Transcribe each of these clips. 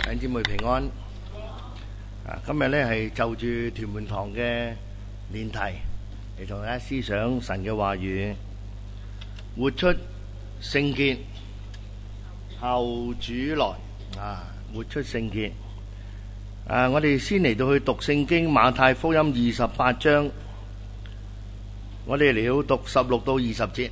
弟兄姊妹平安。今日咧係就住屯門堂嘅練題嚟同大家思想神嘅話語，活出聖潔，後主來。活出聖潔。我哋先嚟到去讀聖經馬太福音28章，我哋嚟到讀16到20節。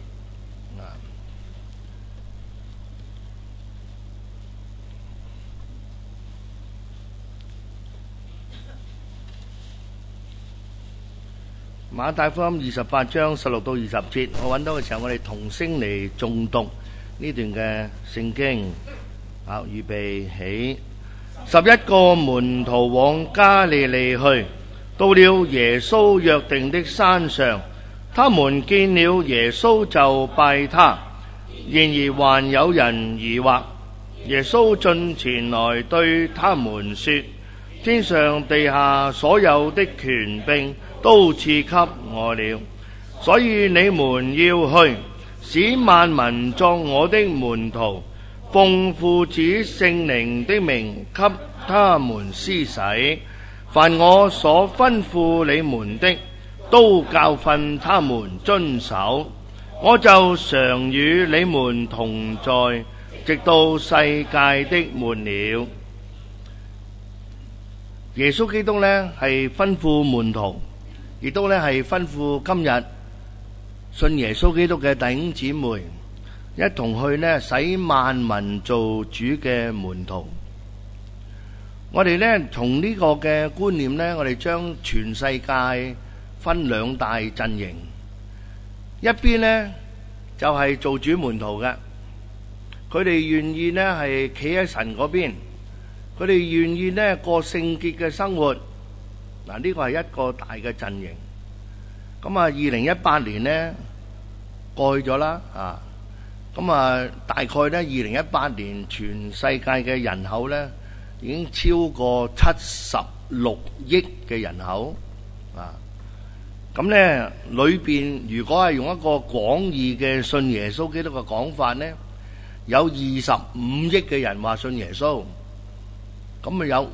馬太福音28章16到20節，我揾到嘅時候，我哋同聲嚟誦讀呢段嘅聖經。好，預備起。11個門徒往加利利去，到了耶穌約定的山上，他們見了耶穌就拜他。然而還有人疑惑。耶穌進前來對他們說：天上地下所有的權柄都賜給我了，所以你們要去，使萬民作我的門徒，奉父子聖靈的名給他們施洗。凡我所吩咐你們的，都教訓他們遵守。我就常與你們同在，直到世界的末了。耶穌基督呢係吩咐門徒，亦都咧係吩咐今日信耶穌基督嘅弟兄姊妹一同去呢使萬民做主嘅門徒。我哋呢從呢個嘅觀念呢，我哋將全世界分兩大陣營，一邊呢就係做主門徒嘅，佢哋願意呢係企喺神嗰邊，佢哋願意呢過聖潔嘅生活。嗱，呢個係一個大嘅陣營。咁2018年呢過去咗啦，大概呢2018年全世界嘅人口呢已經超過76億嘅人口。咁呢裏邊如果係用一個廣義嘅信耶穌基督嘅講法呢，有25億嘅人話信耶穌。咁有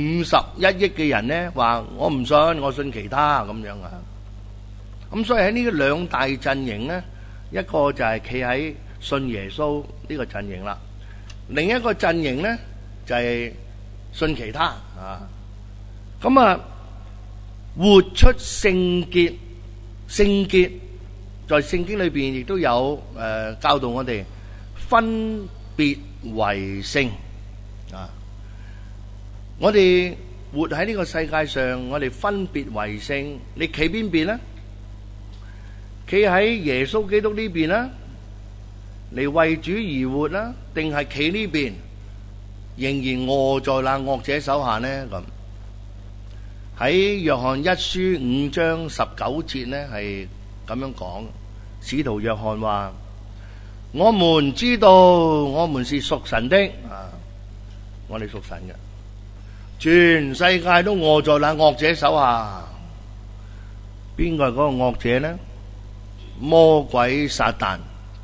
51億嘅人呢話我唔信，我信其他咁樣啊。咁所以喺呢兩大陣營呢，一個就係企喺信耶穌呢個陣營啦，另一個陣營呢就係信其他啊。咁活出聖潔，聖潔在聖經裏邊亦都有教導我哋分別為聖啊。我哋活喺呢個世界上，我哋分別為聖。你企邊邊呢？企喺耶穌基督呢邊啦，嚟為主而活啦，定係企呢邊，仍然臥在那惡者手下呢？咁喺約翰一書5章19節呢係咁樣講。使徒約翰話：我們知道我們是屬神的我哋屬神嘅。全世界都臥在那惡者手下。邊個係嗰個惡者呢？魔鬼撒旦。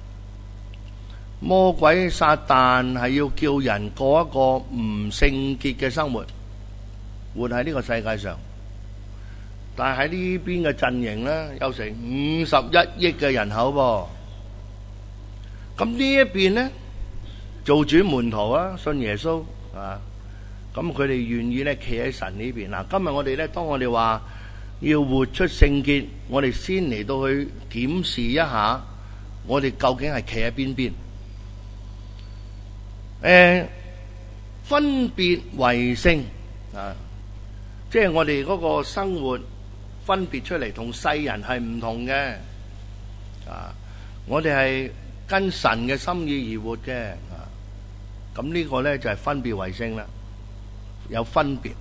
魔鬼撒旦係要叫人過一個唔聖潔嘅生活，活喺呢個世界上。但係喺呢邊嘅陣營呢，有成51億嘅人口噃。咁呢一邊呢，做主門徒信耶穌咁佢哋願意咧企喺神呢邊。嗱，今日我哋咧，當我哋話要活出聖潔，我哋先嚟到去檢視一下，我哋究竟係企喺邊邊？分別為聖即係我哋嗰個生活分別出嚟，同世人係唔同嘅。我哋係跟神嘅心意而活嘅。咁呢個咧就係分別為聖啦。有分別。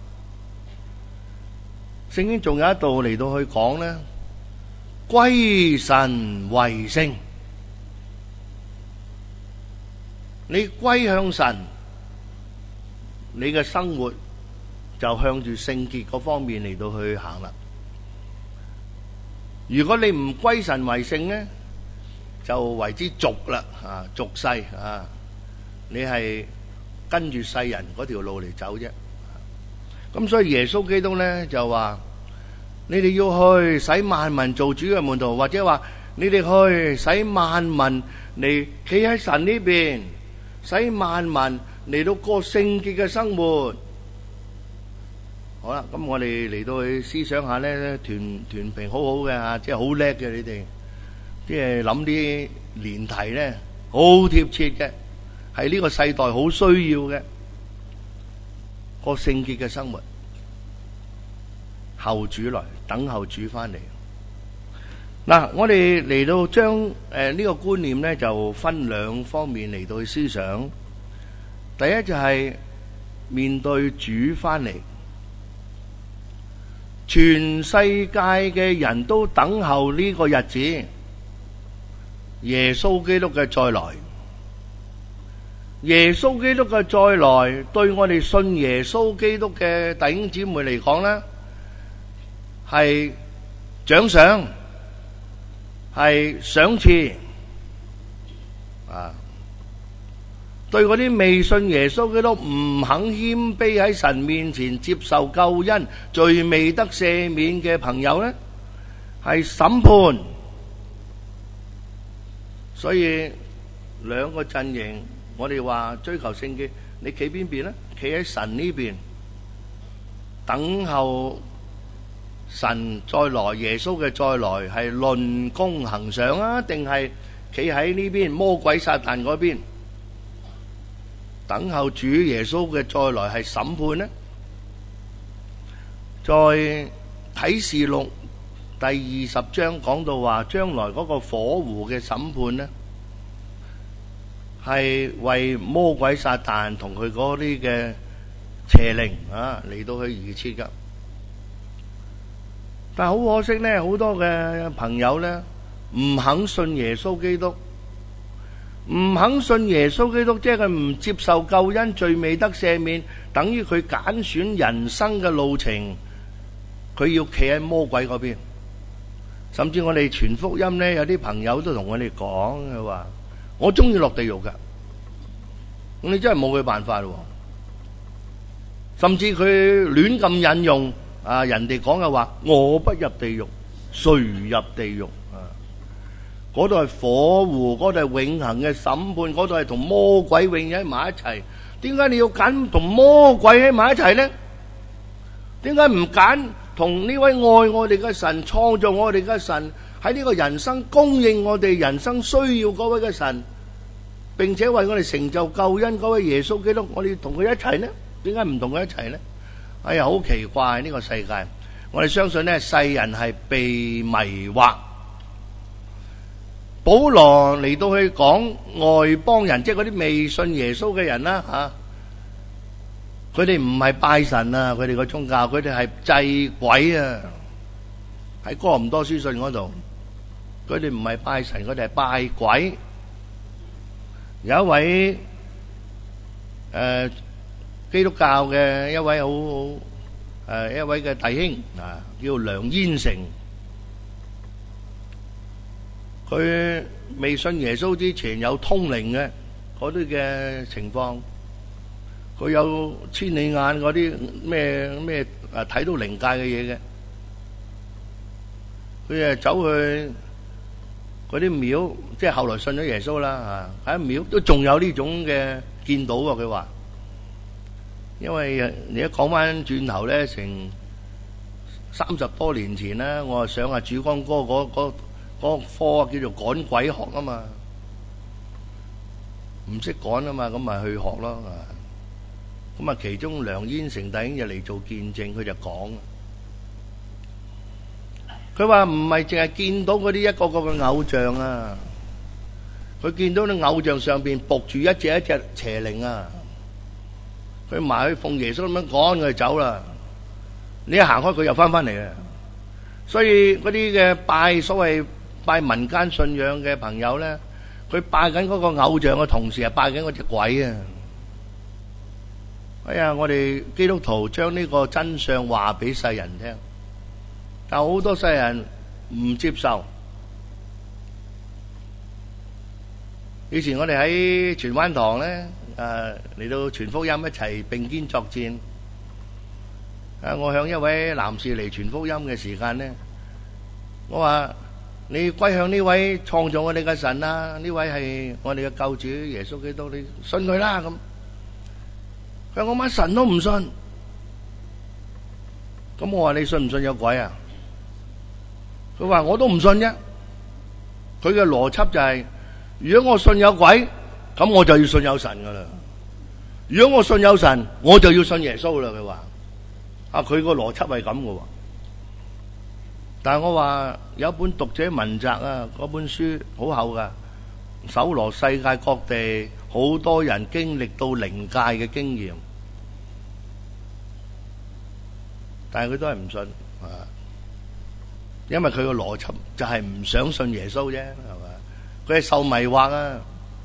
聖經仲有一度嚟到去講咧，歸神為聖。你歸向神，你嘅生活就向住聖潔嗰方面嚟到去行啦。如果你唔歸神為聖咧，就為之俗啦，俗世你係跟住世人嗰條路嚟走啫。咁所以耶穌基督咧就話：你哋要去使萬民做主嘅門徒，或者話你哋去使萬民嚟企喺神呢邊，使萬民嚟到過聖潔嘅生活。好啦，咁我哋嚟到去思想下咧，團評好好嘅吓，即係好叻嘅你哋，即係諗啲連題咧好貼切嘅，係呢個世代好需要嘅過聖潔嘅生活。後主來，等候主翻嚟。嗱，我哋嚟到將呢個觀念咧，就分兩方面嚟到去思想。第一就係面對主翻嚟，全世界嘅人都等候呢個日子，耶穌基督嘅再來。耶穌基督嘅再來，對我哋信耶穌基督嘅弟兄姊妹嚟講咧，係獎賞，係賞賜啊！對嗰啲未信耶穌基督唔肯謙卑喺神面前接受救恩、罪未得赦免嘅朋友咧，係審判。所以兩個陣營，我哋話追求聖潔，你企邊邊咧？企喺神呢邊，等候神再來，耶穌嘅再來係論功行賞啊，定係企喺呢邊魔鬼撒旦嗰邊，等候主耶穌嘅再來係審判呢？在啟示錄第20章講到話，將來嗰個火湖嘅審判呢，係為魔鬼撒旦同佢嗰啲嘅邪靈啊嚟到去預設噶。但係好可惜呢，好多嘅朋友呢唔肯信耶穌基督，唔肯信耶穌基督，即係佢唔接受救恩，罪未得赦免，等於佢揀選人生嘅路程，佢要企喺魔鬼嗰邊。甚至我哋傳福音呢，有啲朋友都同我哋講，佢話我中意落地獄噶，咁你真係冇佢辦法咯。甚至佢亂咁引用啊人哋講嘅話，我不入地獄，誰入地獄啊？嗰度係火湖，嗰度係永恆嘅審判，嗰度係同魔鬼永遠喺埋一齊。點解你要揀同魔鬼喺埋一齊呢？點解唔揀同呢位愛我哋嘅神、創造我哋嘅神，喺呢個人生供應我哋人生需要嗰位嘅神，並且為我哋成就救恩嗰位耶穌基督，我哋同佢一齊呢？點解唔同佢一齊呢？哎呀，好奇怪呢個世界！我哋相信呢，世人係被迷惑。保羅嚟到去講外邦人，即係嗰啲未信耶穌嘅人啦吓，佢哋唔係拜神啊，佢哋個宗教，佢哋係祭鬼啊。喺哥林多書信嗰度，佢哋唔係拜神，佢哋係拜鬼。有一位基督教嘅一位一位嘅弟兄啊，叫梁燕成。佢未信耶穌之前有通靈嘅嗰啲嘅情況，佢有千里眼嗰啲咩睇到靈界嘅嘢嘅，佢走去嗰啲廟，即係後來信咗耶穌啦喺廟都仲有呢種嘅見到喎。佢話，因為你一講翻轉頭咧，成30多年前啦，我上下主光哥嗰科叫做趕鬼學啊嘛，唔識趕啊嘛，咁咪去學咯。咁啊，其中梁燕成弟兄就嚟做見證，佢就講，佢話唔係淨係見到嗰啲一個個嘅偶像啊，佢見到啲偶像上邊伏住一隻邪靈啊，佢埋去奉耶穌咁樣趕佢就走啦，你一行開佢又翻嚟啊。所以嗰啲嘅所謂拜民間信仰嘅朋友咧，佢拜緊嗰個偶像嘅同時係拜緊嗰隻鬼啊！哎呀，我哋基督徒將呢個真相話俾世人聽，但好多世人唔接受。以前我哋喺荃灣堂咧， 嚟到傳福音一齊並肩作戰。我向一位男士嚟傳福音嘅時間呢，我話你歸向呢位創造我哋嘅神啦，呢位係我哋嘅救主耶穌基督，你信佢啦咁。佢話我乜神都唔信，咁我話你信唔信有鬼啊？佢話我都唔信啫。佢嘅邏輯就係，如果我信有鬼，咁我就要信有神噶啦。如果我信有神，我就要信耶穌啦。佢話佢個邏輯係咁嘅。但係我話有一本讀者文集啊，嗰本書好厚噶，搜羅世界各地好多人經歷到靈界嘅經驗，但係佢都係唔信因為佢個邏輯就係唔想信耶穌啫，係嘛？佢係受迷惑啊！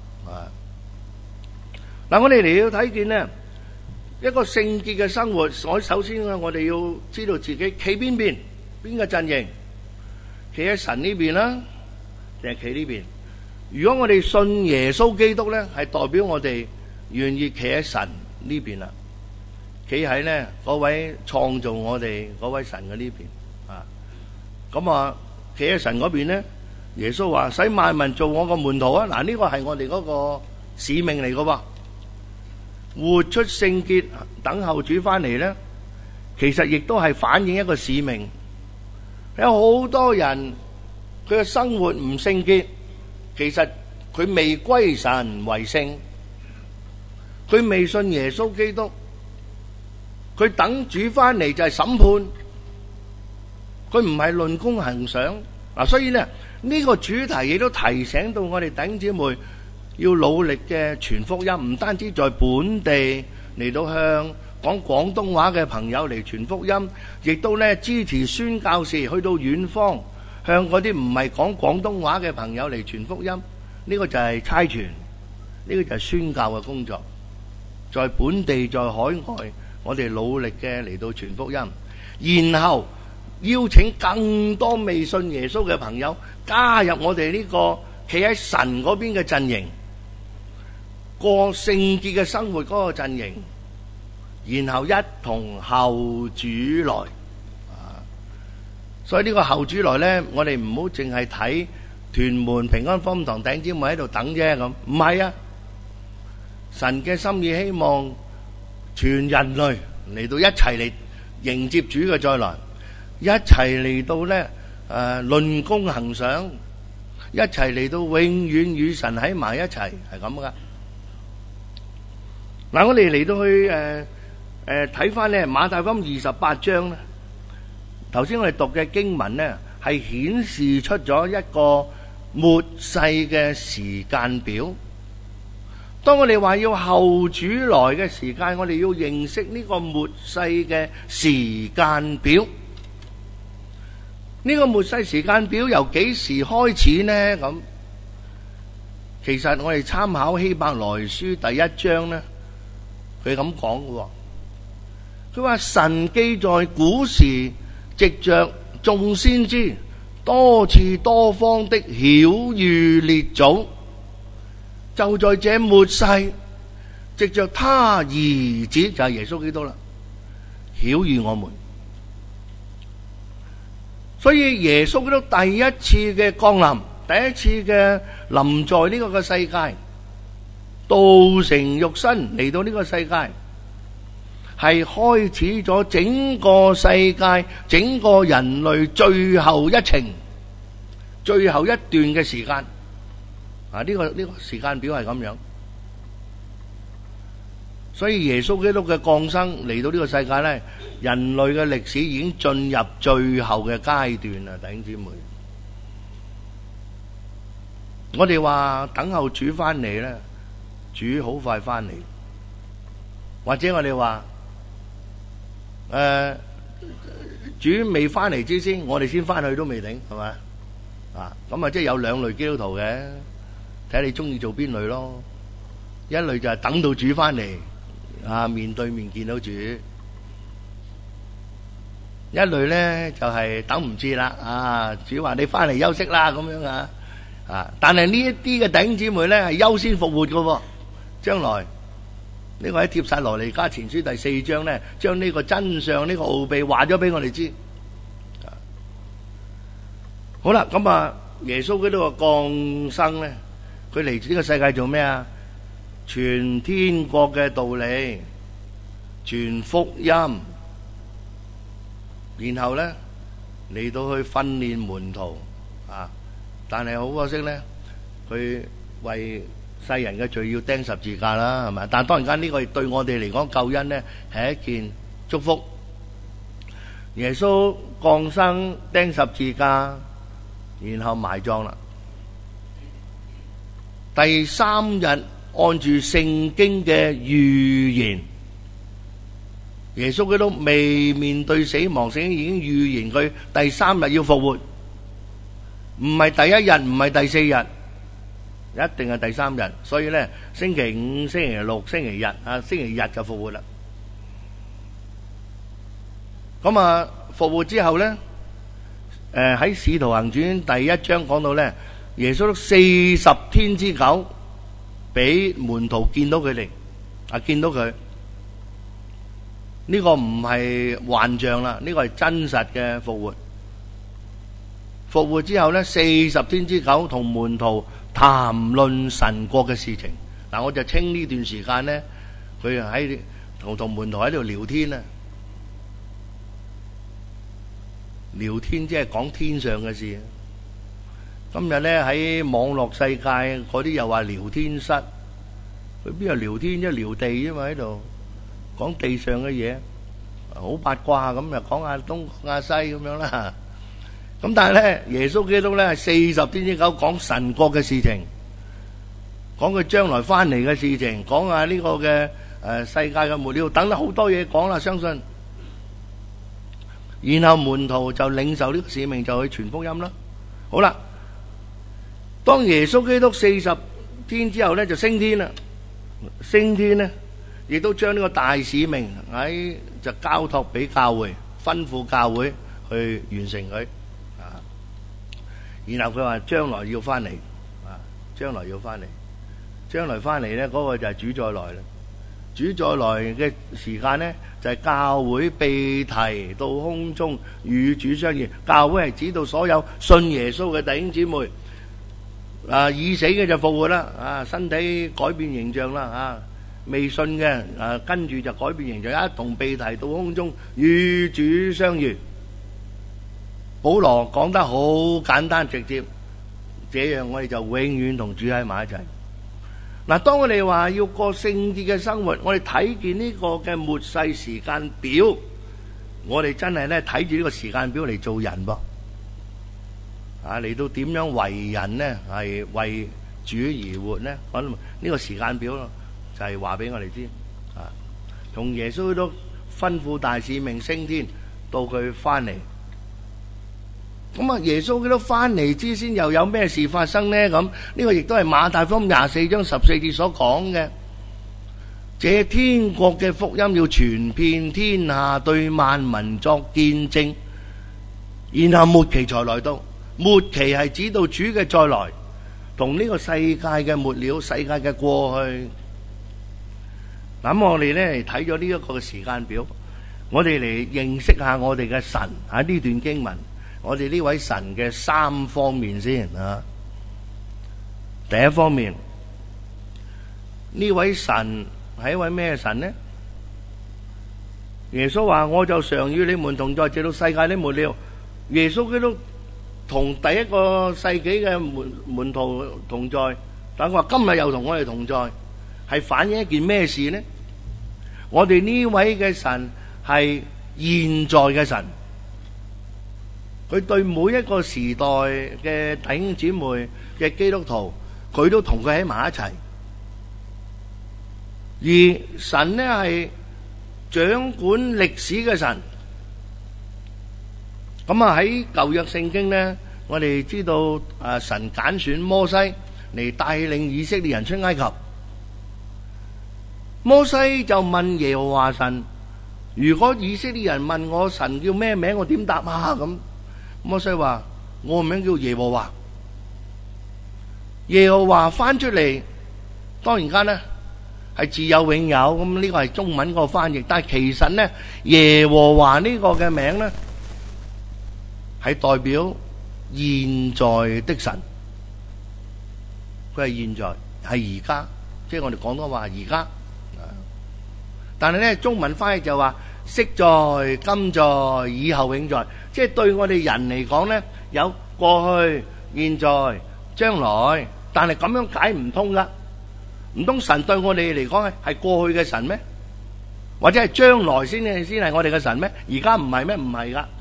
嗱，我哋嚟到睇見呢一個聖潔嘅生活，首先我哋要知道自己企邊邊，邊個陣營，企喺神呢邊啦，定係企呢邊？如果我哋信耶穌基督咧，係代表我哋願意企喺神呢邊啦，企喺呢嗰位創造我哋嗰位神嘅呢邊。咁啊，企喺神嗰邊咧，耶穌話使萬民做我個門徒啊！嗱，呢個係我哋嗰個使命嚟噶喎，活出聖潔，等候主翻嚟咧，其實亦都係反映一個使命。有好多人佢嘅生活唔聖潔，其實佢未歸神為聖，佢未信耶穌基督，佢等主翻嚟就係審判。佢唔係論功行賞嗱，所以咧呢個主題亦都提醒到我哋弟兄姊妹要努力嘅傳福音，唔單止在本地嚟到向講廣東話嘅朋友嚟傳福音，亦都咧支持宣教士去到遠方向嗰啲唔係講廣東話嘅朋友嚟傳福音。呢個就係差傳，呢個就係宣教嘅工作，在本地在海外，我哋努力嘅嚟到傳福音，然後邀請更多未信耶穌嘅朋友加入我哋呢個企喺神嗰邊嘅陣營，過聖潔嘅生活嗰個陣營，然後一同後主來。所以呢個後主來呢，我哋唔好淨係睇屯門平安福音堂弟兄姊妹喺度等啫，咁唔係啊！神嘅心意希望全人類嚟到一齊嚟迎接主嘅再來。一齊嚟到咧，論功行賞，一齊嚟到永遠與神喺埋一齊，係咁噶。嗱，我哋嚟到去睇翻咧馬太福音28章咧，頭先我哋讀嘅經文咧係顯示出咗一個末世嘅時間表。當我哋話要後主來嘅時間，我哋要認識呢個末世嘅時間表。呢個末世時間表由幾時開始呢？咁其實我哋參考希伯來書第1章呢，佢咁講嘅。佢話神既在古時藉着眾先知多次多方的曉諭列祖，就在這末世藉着他兒子就係耶穌基督啦，曉諭我們。所以耶穌基督第一次嘅降臨，第一次嘅臨在呢個嘅世界，道成肉身嚟到呢個世界，係開始咗整個世界、整個人類最後一程、最後一段嘅時間。呢個時間表係咁樣。所以耶穌基督嘅降生嚟到呢個世界咧，人類嘅歷史已經進入最後嘅階段啦，弟兄姊妹。我哋話等候主翻嚟咧，主好快翻嚟，或者我哋話主未翻嚟之前，我哋先翻去都未定，係咪？咁啊，即係有兩類基督徒嘅，睇你中意做邊類咯。一類就係等到主翻嚟。面對面見到主，一類咧就係等唔切啦。主話你翻嚟休息啦，咁樣但係呢一啲嘅弟兄姊妹咧係優先復活噶，將來呢個喺帖撒羅尼迦前書第4章咧，將呢個真相呢個奧秘話咗俾我哋知。好啦，咁啊，耶穌基督嘅降生咧，佢嚟自呢個世界做咩啊？傳天國嘅道理，傳福音，然後咧嚟到去訓練門徒啊！但係好可惜咧，佢為世人嘅罪要釘十字架啦，係咪？但係當然間呢個對我哋嚟講，救恩咧係一件祝福。耶穌降生釘十字架，然後埋葬啦。第3日按住聖經嘅預言，耶穌基督未面對死亡，聖經已經預言佢第3日要復活，唔係第1日，唔係第4日，一定係第3日。所以咧，星期5、星期6、星期日啊，星期日就復活啦。咁啊，復活之後咧，喺《使徒行傳》第1章講到咧，耶穌40天之久俾門徒見到佢哋，見到佢。呢個唔係幻象啦，呢個係真實嘅復活。復活之後咧，40天之久同門徒談論神國嘅事情。嗱，我就稱呢段時間咧，佢喺同門徒喺度聊天啊。聊天即係講天上嘅事。今日咧喺網絡世界嗰啲又話聊天室，佢邊度聊天啫？聊地啫嘛，喺度講地上嘅嘢，好八卦咁，又講下東講下西咁樣啦。咁但係咧，耶穌基督咧係40天之久講神國嘅事情，講佢將來翻嚟嘅事情，講下呢個嘅世界嘅末了，等咗好多嘢講啦。相信，然後門徒就領受呢個使命，就去傳福音啦。好啦，當耶穌基督40天之後咧，就升天啦。升天咧，亦都將呢個大使命就交託俾教會，吩咐教會去完成佢。然後佢話將來要翻嚟，將來要翻嚟，將來翻嚟咧，嗰個就係主再來啦。主再來嘅時間咧，就係教會被提到空中與主相遇。教會係指到所有信耶穌嘅弟兄姊妹，已死嘅就復活啦，身體改變形象啦，未信嘅跟住就改變形象，一同被提到空中與主相遇。保羅講得好簡單直接，這樣我哋就永遠同主喺埋一齊。嗱，當我哋話要過聖潔嘅生活，我哋睇見呢個嘅末世時間表，我哋真係咧睇住呢個時間表嚟做人噃，嚟到點樣為人呢？係為主而活呢？咁呢個時間表就係話俾我哋知，從耶穌都吩咐大使命升天到佢翻嚟。咁啊，耶穌基督翻嚟之先又有咩事發生呢？咁呢個亦都係馬太福音24章14節所講嘅。這天國嘅福音要傳遍天下，對萬民作見證，然後末期才來到。末期係指到主嘅再來，同呢個世界嘅末了，世界嘅過去。咁我哋咧睇咗呢一個時間表，我哋嚟認識下我哋嘅神喺呢段經文。我哋呢位神嘅3方面先啊。第一方面，呢位神係一位咩神呢？耶穌話：我就常與你們同在，直到世界的末了。耶穌基督同第一個世紀嘅門徒同在，但係話今日又同我哋同在，係反映一件咩事呢？我哋呢位嘅神係現在嘅神。佢對每一個時代嘅弟兄姊妹嘅基督徒，佢都同佢喺埋一齊。而神呢係掌管歷史嘅神。咁啊喺舊約聖經呢，我哋知道神揀選摩西嚟帶領以色列人出埃及。摩西就問耶和華神：如果以色列人問我神叫咩名，我點答啊？咁摩西話：我個名叫耶和華。耶和華翻出嚟，當然間呢， 係自有永有，咁呢個係中文嗰個翻譯。但係其實咧，耶和華呢個嘅名咧，係代表現在的神。佢係現在，係而家，即係我哋廣東話而家。但係咧，中文翻譯就話昔在、今在、以後永在，即係對我哋人嚟講咧，有過去、現在、將來。但係咁樣解唔通噶，唔通神對我哋嚟講係過去嘅神咩？或者係將來先係我哋嘅神咩？而家唔係咩？唔係噶，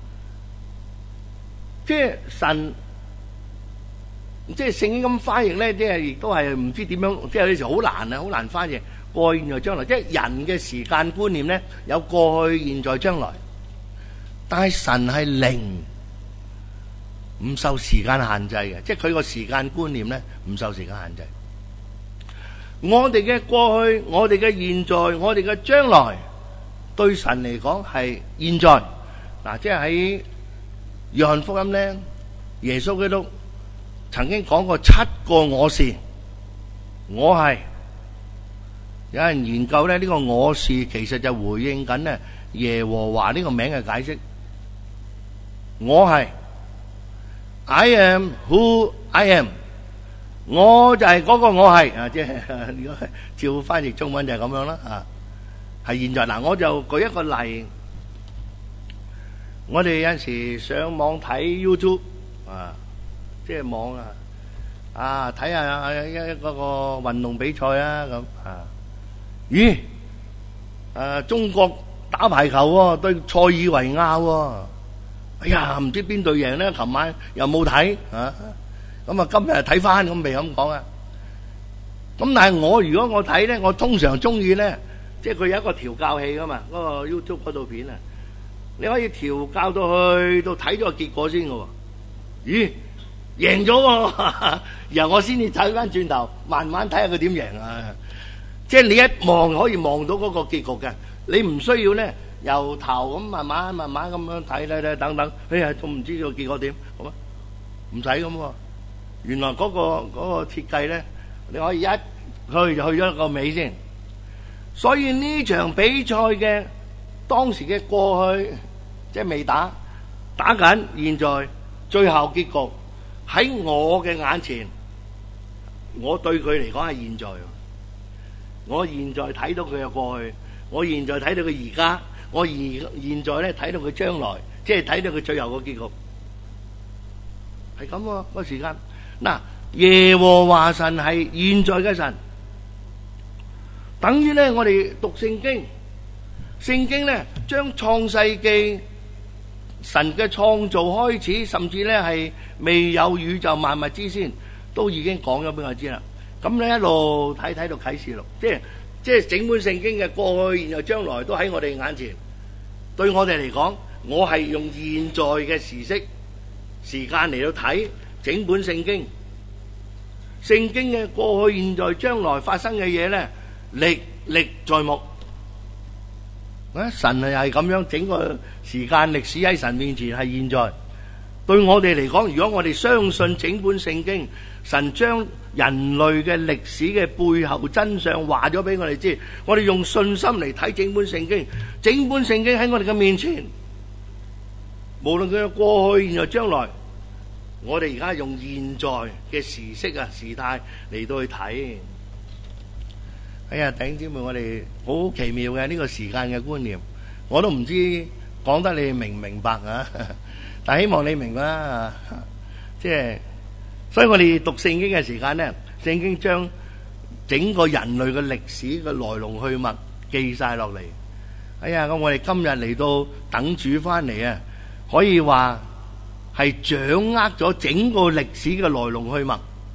即係神，即係聖經咁翻譯咧，即係亦都係唔知點樣，即係有啲時好難啊，好難翻譯過去、現在、將來。即係人嘅時間觀念咧，有過去、現在、將來，但係神係零。唔受時間限制嘅，即係佢個時間觀念咧，唔受時間限制。我哋嘅過去、我哋嘅現在、我哋嘅將來，對神嚟講係現在。嗱，即係喺約翰福音咧，耶穌基督曾經講過7個我是，我係。有人研究咧，呢個我是其實就回應緊咧耶和華呢個名嘅解釋。我係。I am who I am， 我就係嗰個我係啊，即係如果照翻譯中文就係咁樣啦啊，係現在。嗱，我就舉一個例，我哋有陣時上網睇 YouTube 啊，即係網啊睇下嗰個運動比賽啊咁啊，咦中國打排球喎，對塞爾維亞喎。哎呀，唔知邊隊贏咧？琴晚又冇睇啊，咁啊今日睇翻，咁未咁講啊。咁但係如果我睇咧，我通常中意咧，即係佢有一個調教器噶嘛，嗰個 YouTube 嗰套片啊，你可以調教到去到睇咗個結果先噶喎。咦，贏咗喎！然後我先至睇翻轉頭，慢慢睇下佢點贏啊。即係你一望可以望到嗰個結局嘅，你唔需要咧。由頭咁慢慢咁樣睇等等，哎呀都唔知個結果點，好啊？唔使咁喎。原來嗰個設計咧，你可以一去就去咗個尾先。所以呢場比賽嘅當時嘅過去，即係未打緊，現在最後結局喺我嘅眼前，我對佢嚟講係現在。我現在睇到佢嘅過去，我現在睇到佢而家。我現在咧睇到佢將來，即係睇到佢最後個結局，係咁喎個時間。嗱，耶和華神係現在嘅神，等於咧我哋讀聖經，聖經咧將創世記神嘅創造開始，甚至咧係未有宇宙萬物之先，都已經講咗俾我知啦。咁咧一路睇到啟示錄，即係整本聖經嘅過去、現在、將來都喺我哋眼前。對我哋嚟講，我係用現在嘅時間嚟到睇整本聖經。聖經嘅過去、現在、將來發生嘅嘢咧，歷歷在目。神係咁樣，整個時間歷史喺神面前係現在。對我哋嚟講，如果我哋相信整本聖經，神將人類嘅歷史嘅背後真相話咗俾我哋知，我哋用信心嚟睇整本聖經，整本聖經喺我哋嘅面前，無論佢嘅過去、現在、將來，我哋而家用現在嘅時式時態嚟到去睇。哎呀，弟兄姊妹，我哋好奇妙嘅呢個時間嘅觀念，我都唔知講得你明唔明白啊？但希望你明白啊，即係。所以我哋讀聖經嘅時間咧，聖經將整個人類嘅歷史嘅來龍去脈記晒落嚟。哎呀，咁我哋今日嚟到等主翻嚟啊，可以話係掌握咗整個歷史嘅來龍去脈，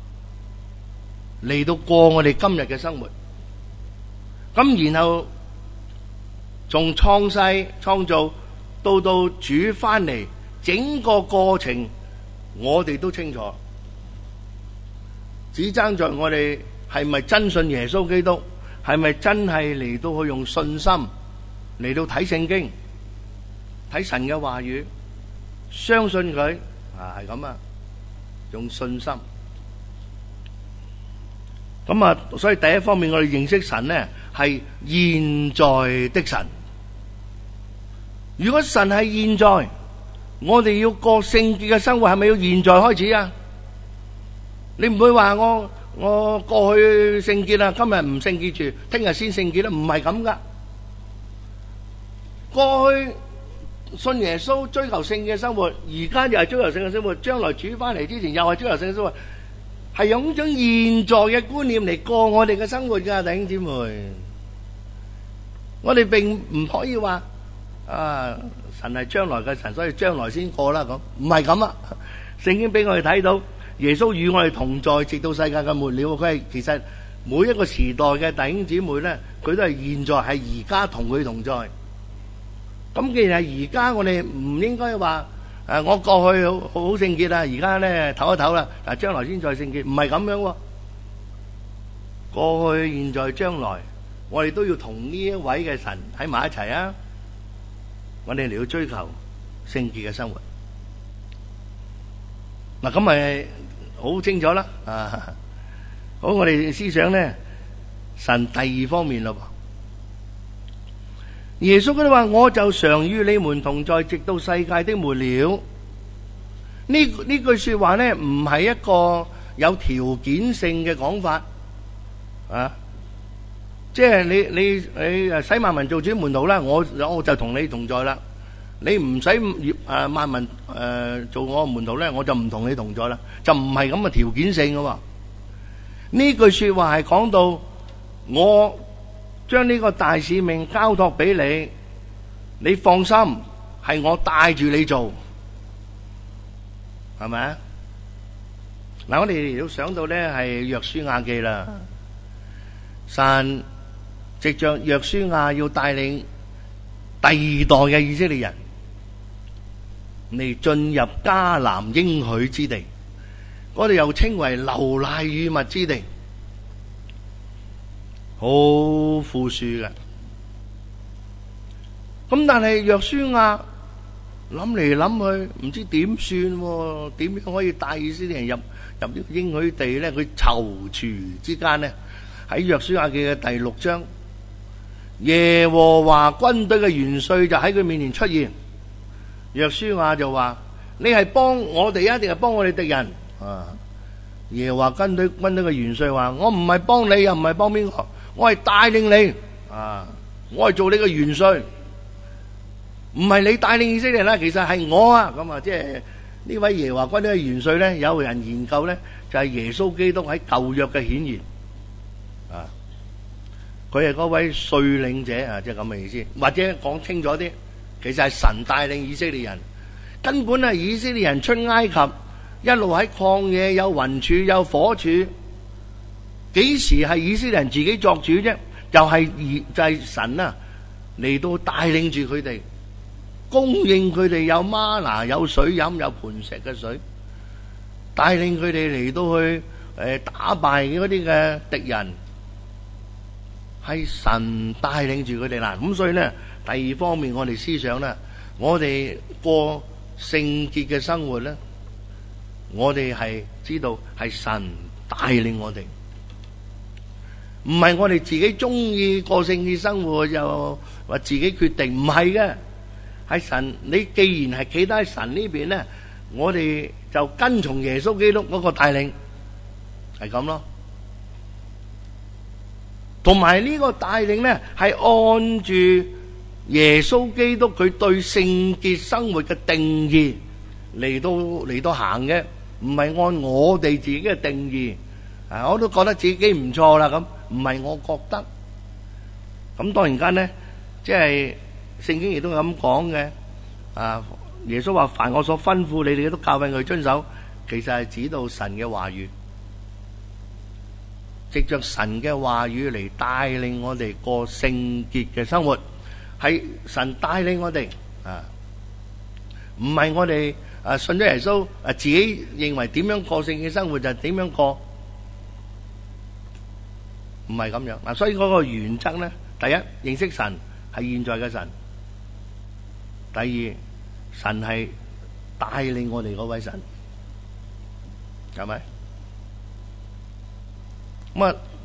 嚟到過我哋今日嘅生活。咁然後從創世創造到主翻嚟，整個過程我哋都清楚。只爭在我哋係咪真信耶穌基督，係咪真係嚟到去用信心嚟到睇聖經，睇神嘅話語，相信佢係咁啊，用信心。 咁啊，所以第一方面我哋認識神咧係現在的神。如果神係現在，我哋要過聖潔嘅生活，係咪要現在開始啊？你唔會話我過去聖潔啦，今日唔聖潔住，聽日先聖潔啦，唔係咁噶。過去信耶穌追求聖潔嘅生活，而家又係追求聖潔嘅生活，將來主翻嚟之前又係追求聖潔嘅生活，係用一種現在嘅觀念嚟過我哋嘅生活噶，弟兄姊妹。我哋並唔可以話神係將來嘅神，所以將來先過啦，咁唔係咁啊。聖經俾我哋睇到耶穌與我哋同在，直到世界嘅末了。佢係其實每一個時代嘅弟兄姊妹咧，佢都係現在係而家同佢同在。咁既然係而家，我哋唔應該話我過去好聖潔啦，而家咧唞一唞啦，但係將來先再聖潔，唔係咁樣喎。過去、現在、將來，我哋都要同呢一位嘅神喺埋一齊啊！我哋嚟到追求聖潔嘅生活。嗱，咁咪好清楚啦。好，我哋思想咧，神第二方面咯。耶穌佢話：我就常與你們同在，直到世界的末了。呢句說話咧，唔係一個有條件性嘅講法啊！即係你使萬民做主門徒啦，我就同你同在啦。你唔使萬民做我門徒咧，我就唔同你同在啦。就唔係咁嘅條件性嘅喎。呢句說話係講到我將呢個大使命交託俾你，你放心，係我帶住你做，係咪啊？嗱，我哋要想到咧係約書亞記啦，神藉着約書亞要帶領第二代嘅以色列人嚟進入迦南應許之地，我哋又稱為流奶與蜜之地，好富庶嘅。咁但係約書亞諗嚟諗去，唔知點算，點樣可以帶以色列人入呢個應許地咧？佢躊躇之間咧，喺約書亞記嘅第6章，耶和華軍隊嘅元帥就喺佢面前出現。約書亞就話：你係幫我哋啊，定係幫我哋敵人啊？耶和華軍隊嘅元帥話：我唔係幫你，又唔係幫邊個，我係帶領你啊！我係做你嘅元帥，唔係你帶領以色列啦，其實係我啊！咁啊，即係呢位耶和華軍隊嘅元帥咧，有人研究咧，就係耶穌基督喺舊約嘅顯現啊！佢係嗰位率領者啊，即係咁嘅意思，或者講清楚啲。其實係神帶領以色列人，根本係以色列人出埃及，一路喺曠野有雲柱有火柱，幾時係以色列人自己作主啫？就係神啊嚟到帶領住佢哋，供應佢哋有嗎哪有水飲，有磐石嘅水，帶領佢哋嚟到去打敗嗰啲嘅敵人，係神帶領住佢哋啦。咁所以咧。第二方面，我哋思想咧，我哋過聖潔嘅生活咧，我哋係知道係神帶領我哋，唔係我哋自己中意過聖潔生活就話自己決定，唔係嘅，係神。你既然係企得喺神呢邊咧，我哋就跟從耶穌基督嗰個帶領，係咁咯。同埋呢個帶領咧，係按住耶穌基督佢對聖潔生活嘅定義嚟到行嘅，唔係按我哋自己嘅定義。我都覺得自己唔錯啦，咁唔係我覺得。咁當然間咧，即係聖經亦都咁講嘅。耶穌話：凡我所吩咐你哋都教訓佢遵守，其實係指到神嘅話語，藉着神嘅話語嚟帶領我哋過聖潔嘅生活。係神帶領我哋唔係我哋信咗耶穌自己認為點樣過聖潔生活就點樣過，唔係咁樣。所以嗰個原則咧，第一認識神係現在嘅神，第二神係帶領我哋嗰位神，係咪？咁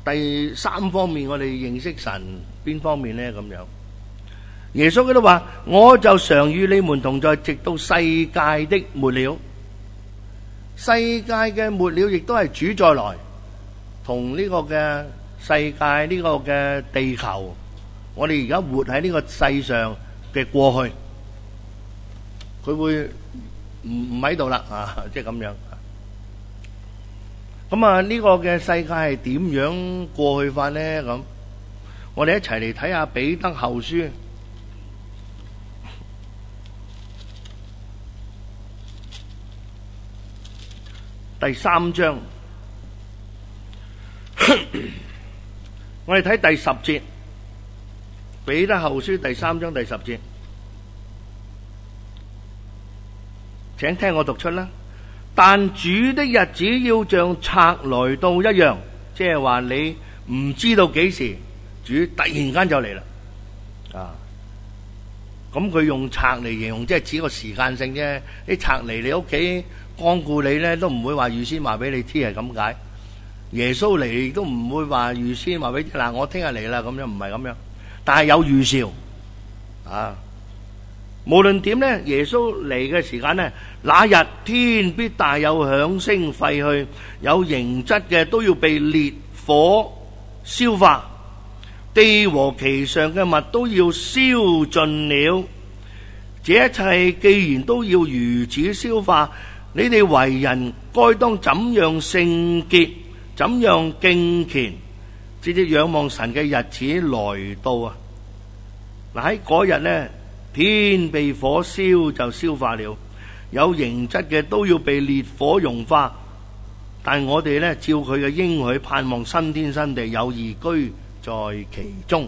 第三方面我哋認識神邊方面呢？咁樣，耶穌佢都話：我就常與你們同在，直到世界的末了。世界嘅末了亦都係主再來，同呢個嘅世界呢個嘅地球，我哋而家活喺呢個世上嘅過去，佢會唔喺度啦啊！即係咁樣。咁啊，呢個嘅世界係點樣過去法呢？咁我哋一齊嚟睇下彼得後書第3章，我哋睇第10節。彼得後書第3章第10節，請聽我讀出啦。但主的日子要像賊來到一樣，即係話你唔知道幾時主突然間就嚟啦。啊，咁佢用賊嚟形容，即係指個時間性啫。啲賊嚟你屋企光顧你咧，都唔會話預先話俾你知係咁解。耶穌嚟都唔會話預先話俾你嗱，我聽日嚟啦，咁樣唔係咁樣，但係有預兆啊。無論點呢，耶穌嚟嘅時間呢，那日天必大有響聲廢去，有形質嘅都要被烈火消化，地和其上嘅物都要燒盡了。這一切既然都要如此消化，你哋為人該當怎樣聖潔，怎樣敬虔，直至仰望神嘅日子來到啊！嗱，喺嗰日呢，天被火燒就消化了，有形質嘅都要被烈火融化。但我哋呢，照佢嘅應許，盼望新天新地，有義居在其中。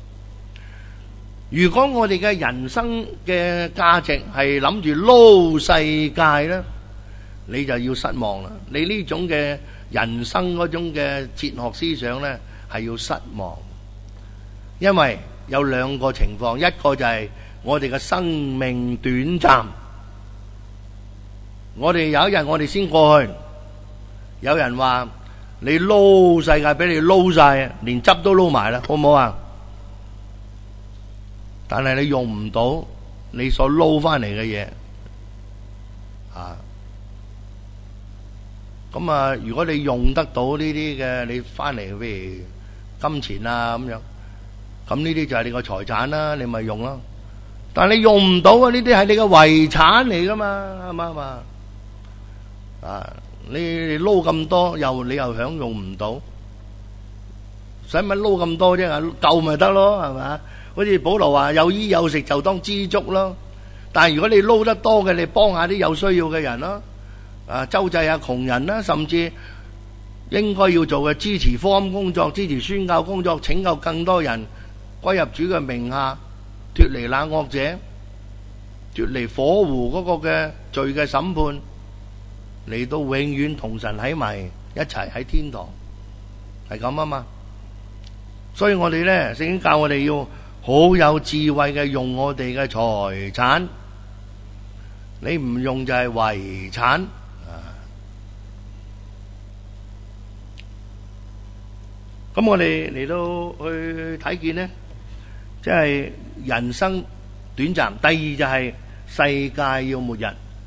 如果我哋嘅人生嘅價值係諗住撈世界呢，你就要失望啦。你呢種嘅人生嗰種嘅哲學思想呢，係要失望，因為有兩個情況，一個就係我哋嘅生命短暫，我哋有一日我哋先過去。有人話你撈世界俾你撈晒，連汁都撈埋啦，好唔好啊？但係你用唔到你所撈翻嚟嘅嘢啊！咁啊，如果你用得到呢啲嘅，你翻嚟譬如金錢啊咁樣，咁呢啲就係你個財產啦，你咪用咯。但係你用唔到啊，呢啲係你嘅遺產嚟噶嘛，啱唔啱啊？啊！你撈咁多，你又享用唔到，使乜撈咁多啫？夠咪得咯，係咪？好似保羅話：有衣有食就當知足咯。但係如果你撈得多嘅，你幫下啲有需要嘅人咯，啊，周濟下窮人啦，甚至應該要做嘅支持福音工作、支持宣教工作，拯救更多人歸入主嘅名下，脫離那惡者，脫離火湖嗰個嘅罪嘅審判。嚟到永遠同神喺埋一齊喺天堂，係咁啊嘛。所以我哋咧，聖經教我哋要好有智慧嘅用我哋嘅財產，你唔用就係遺產啊。咁我哋嚟到去睇見呢，即係人生短暫。第二就係世界要末日。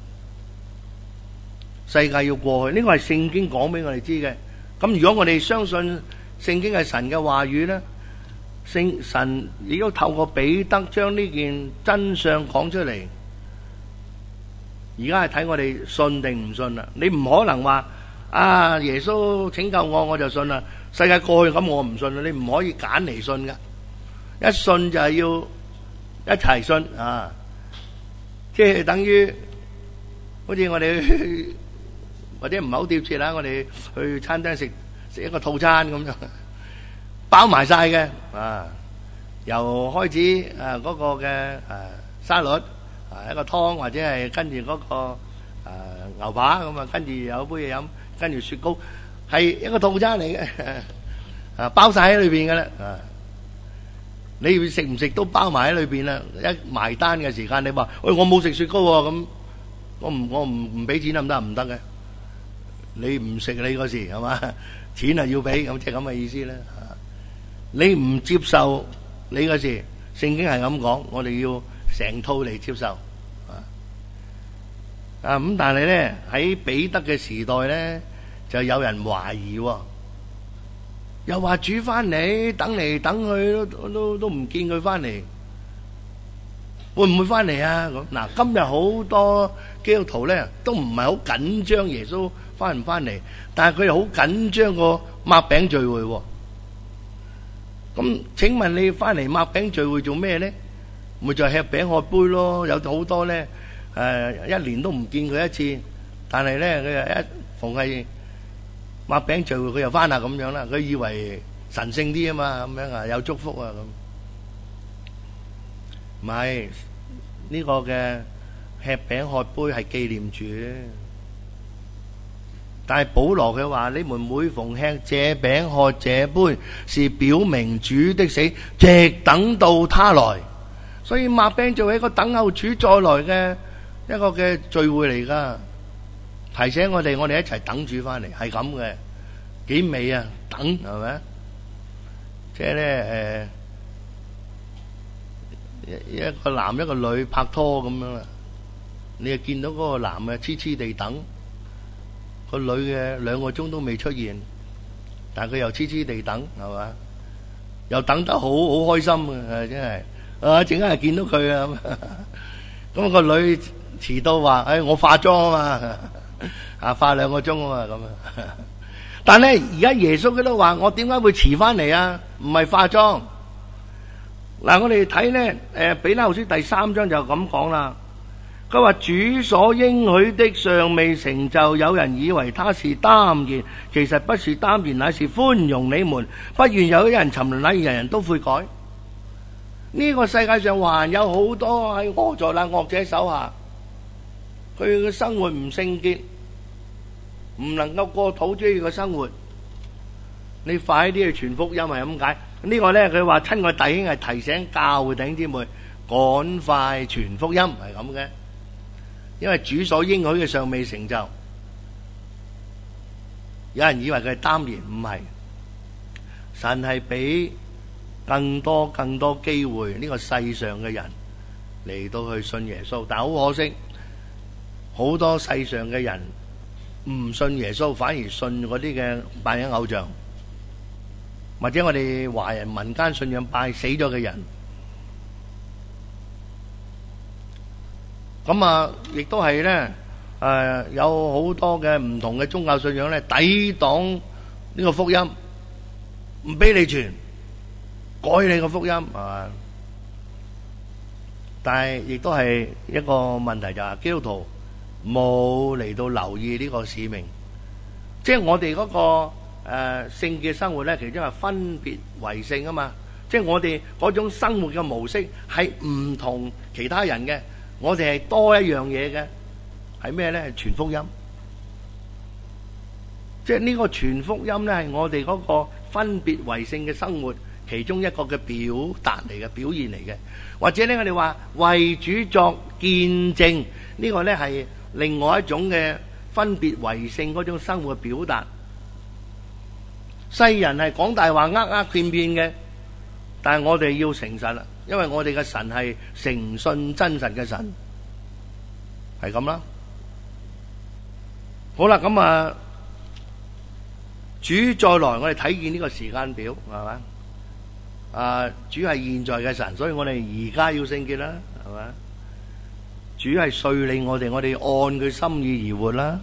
世界要過去，呢個係聖經講俾我哋知嘅。咁如果我哋相信聖經係神嘅話語呢，神亦都透過彼得將呢件真相講出嚟。而家係睇我哋信定唔信啦。你唔可能話啊，耶穌拯救我就信啦，世界過去咁我唔信啦。你唔可以揀嚟信噶，一信就係要一齊信啊！即係等於好似我哋或者唔係好貼切啦，我哋去餐廳食一個套餐咁樣，包埋晒嘅啊！由開始嗰個嘅沙律一個湯，或者係跟住嗰個牛扒咁啊，跟住有杯嘢飲，跟住雪糕，係一個套餐嚟嘅啊，包晒喺裏邊嘅啦啊！你要食唔食都包埋喺裏邊啦。一埋單嘅時間，你話喂，我冇食雪糕喎，咁我唔俾錢得唔得？唔得嘅。 你唔食你嗰時係嘛，錢係要俾，咁即係咁嘅意思啦。你唔接受你嗰時，聖經係咁講，我哋要成套嚟接受。咁但係咧喺彼得嘅時代咧，就有人懷疑，又話主翻嚟，等嚟等去都唔見佢翻嚟，會唔會翻嚟啊？咁嗱，今日好多基督徒咧都唔係好緊張耶穌翻唔翻嚟，但係佢又好緊張個擘餅聚會。咁請問你翻嚟擘餅聚會做咩咧？咪就係吃餅喝杯咯。有好多咧一年都唔見佢一次，但係咧佢又一逢係擘餅聚會佢又翻啦咁樣啦。佢以為神聖啲啊嘛，咁樣啊有祝福啊咁。唔係，呢個嘅吃餅喝杯係紀念主，但係保羅佢話：你們每逢吃這餅喝這杯，是表明主的死，直等到他來。所以擘餅就係一個等候主再來嘅一個嘅聚會嚟噶，提醒我哋一齊等主翻嚟，係咁嘅，幾美啊！等係咪？即係咧一個男一個女拍拖咁樣啦，你就見到嗰個男嘅痴痴地等，個女嘅2個鐘都未出現，但係佢又痴痴地等，係嘛？又等得好開心嘅，真係陣間係見到佢啊！咁個女遲到話：我化妝啊嘛，化2個鐘啊嘛咁啊！但係而家耶穌佢都話：我點解會遲翻嚟啊？唔係化妝。嗱，我哋睇咧，彼得後書第3章就咁講啦。佢話主所應許的尚未成就，有人以為他是耽延，其實不是耽延，乃是寬容你們，不願有一人沉淪，乃願人人都悔改。呢個世界上還有好多喺惡在那惡者手下，佢嘅生活唔聖潔，唔能夠過土主嘅生活。你快啲去傳福音係咁解。呢個咧佢話親愛弟兄係提醒教會弟兄姊妹趕快傳福音係咁嘅，因為主所應許嘅尚未成就。有人以為佢係耽延，唔係，神係俾更多機會呢個世上嘅人嚟到去信耶穌，但係好可惜，好多世上嘅人唔信耶穌，反而信嗰啲嘅拜緊偶像，或者我哋華人民間信仰拜死咗嘅人。咁啊，亦都係咧有好多嘅唔同嘅宗教信仰咧，抵擋呢個福音，唔俾你傳，改你個福音係嘛？但係亦都係一個問題，就係基督徒冇嚟到留意呢個使命，即係我哋嗰個聖潔生活咧，其中係分別為聖啊嘛，即係我哋嗰種生活嘅模式係唔同其他人嘅，我哋係多一樣嘢嘅，係咩咧？係傳福音，即係呢個傳福音咧，係我哋嗰個分別為聖嘅生活其中一個嘅表達嚟嘅，表現嚟嘅，或者咧我哋話為主作見證，呢個咧係另外一種嘅分別為聖嗰種生活嘅表達。世人係講大話呃騙嘅，但係我哋要誠實啦，因為我哋嘅神係誠信真實嘅神，係咁啦。好啦，咁啊，主再來，我哋睇見呢個時間表係嘛？主係現在嘅神，所以我哋而家要聖潔啦，係嘛？主係率領我哋按佢心意而活啦。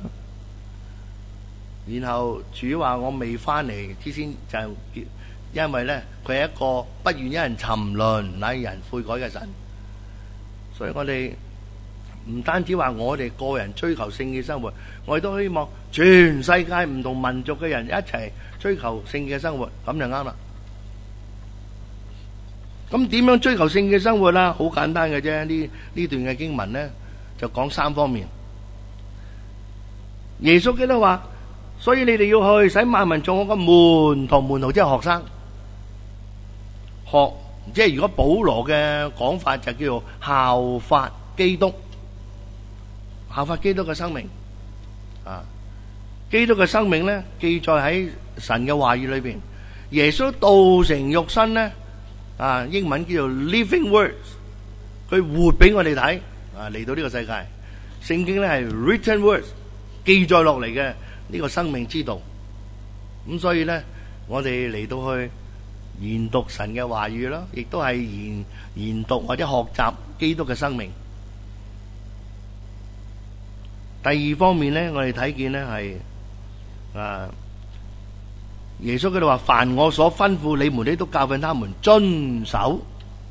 然後主話我未翻嚟之先，就因為咧佢係一個不願一人沉淪乃人悔改嘅神，所以我哋唔單止話我哋個人追求聖潔生活，我哋都希望全世界唔同民族嘅人一齊追求聖潔生活，咁就啱啦。咁點樣追求聖潔生活啦？好簡單嘅啫，呢段嘅經文咧就講3方面。耶穌基督話，所以你哋要去使萬民作我嘅門徒，即係學生。學即係如果保羅嘅講法就叫做效法基督，效法基督嘅生命啊。 基督嘅生命咧，記載喺神嘅話語裏邊。耶穌道成肉身咧，英文叫做 living words， 佢活俾我哋睇，嚟到呢個世界。聖經咧係 written words， 記載落嚟嘅呢個生命之道。咁所以咧，我哋嚟到去研讀神嘅話語咯，亦都係研讀或者學習基督嘅生命。第二方面咧，我哋睇見咧係耶穌佢哋話：凡我所吩咐你們，你都教訓他們遵守。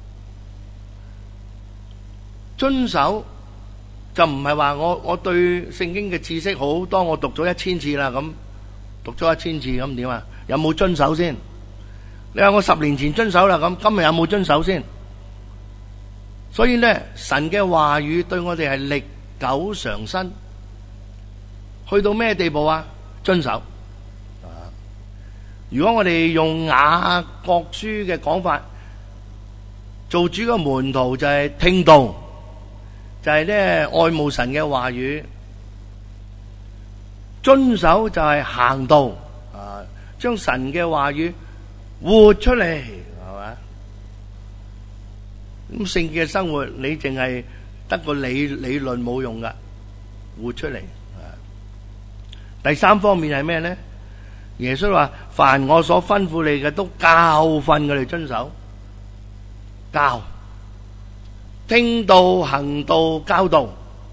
遵守就唔係話我對聖經嘅知識好多，我讀咗1000次啦，咁讀咗1000次咁點啊？有冇遵守先？你話我10年前遵守啦，咁今日有冇遵守先？所以咧，神嘅話語對我哋係歷久常新。去到咩地步啊？遵守。如果我哋用雅各書嘅講法，做主嘅門徒就係聽道，就係咧愛慕神嘅話語；遵守就係行道，將神嘅話語活出嚟，係嘛？咁聖潔嘅生活，你淨係得個理論冇用噶，活出嚟。第三方面係咩咧？耶穌話：凡我所吩咐你嘅，都教訓佢哋遵守。教、聽道、行道、教導，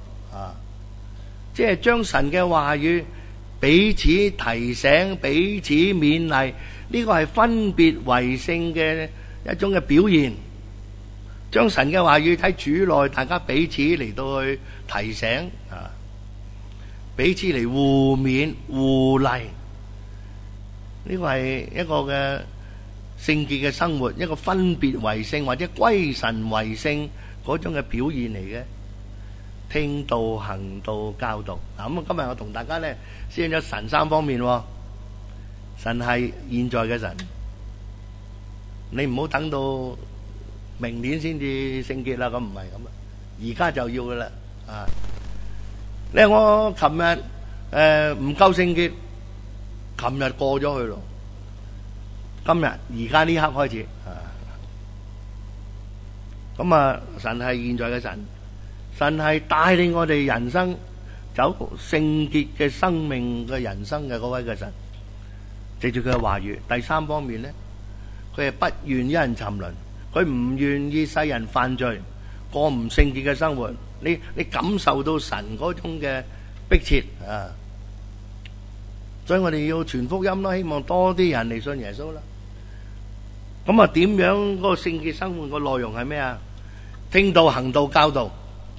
即係將神嘅話語彼此提醒、彼此勉勵。呢個係分別為聖嘅一種嘅表現。將神嘅話語喺主內，大家彼此嚟到去提醒，彼此嚟互勉互勵。呢個係一個嘅聖潔嘅生活，一個分別為聖或者歸神為聖嗰種嘅表現嚟嘅。聽道、行道、教導。咁今日我同大家咧先咗神三方面。神係現在嘅神，你唔好等到明年先至聖潔啦，咁唔係咁啊，而家就要噶啦。你話我琴日唔夠聖潔，琴日過咗去咯，今日而家呢刻開始咁啊！神係現在嘅神，神係帶領我哋人生走聖潔嘅生命嘅人生嘅嗰位嘅神，藉住佢嘅話語。第三方面咧，佢係不願一人沉淪，佢唔願意世人犯罪，過唔聖潔嘅生活。你感受到神嗰種嘅迫切啊！所以我哋要傳福音啦，希望多啲人嚟信耶穌啦。咁啊，點樣嗰個聖潔生活個內容係咩啊？聽道、行道、教導。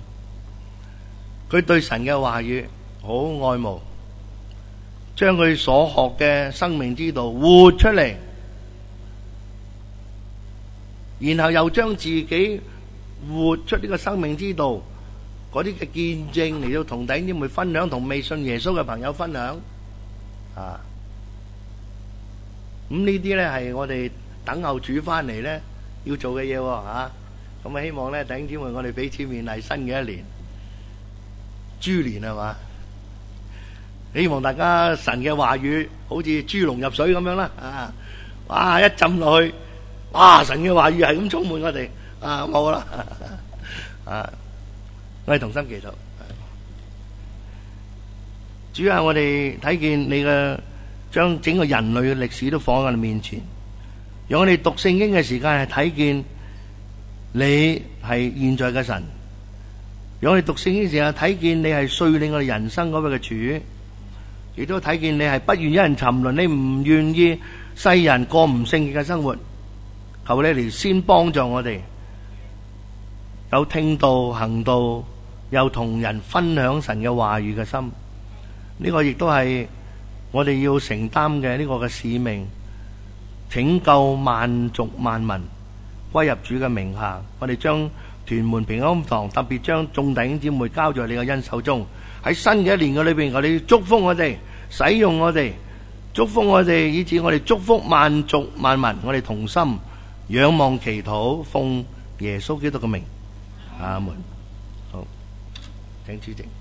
佢對神嘅話語好愛慕，將佢所學嘅生命之道活出嚟，然後又將自己活出呢個生命之道嗰啲嘅見證嚟到同弟兄姊妹分享，同未信耶穌嘅朋友分享。咁呢啲咧係我哋等候主翻嚟咧要做嘅嘢喎。咁啊希望咧弟兄姊妹我哋彼此勉勵，新嘅一年豬年係嘛，希望大家神嘅話語好似豬籠入水咁樣啦。哇一浸落去，哇神嘅話語係咁充滿我哋冇啦。我哋同心祈禱。主啊，我哋睇見你嘅將整個人類嘅歷史都放喺我哋面前，讓我哋讀聖經嘅時間係睇見你係現在嘅神，讓我哋讀聖經嘅時候睇見你係率領我哋人生嗰位嘅主，亦都睇見你係不願一人沉淪，你唔願意世人過唔聖潔嘅生活。求你嚟先幫助我哋，有聽道行道，又同人分享神嘅話語嘅心。呢個亦都係我哋要承擔嘅呢個嘅使命，拯救萬族萬民歸入主嘅名下。我哋將屯門平安堂特別將眾弟兄姊妹交在你嘅恩手中。喺新嘅一年嘅裏邊，我哋祝福我哋，使用我哋，祝福我哋，以致我哋祝福萬族萬民。我哋同心仰望祈禱，奉耶穌基督嘅名，阿門。好，請主席。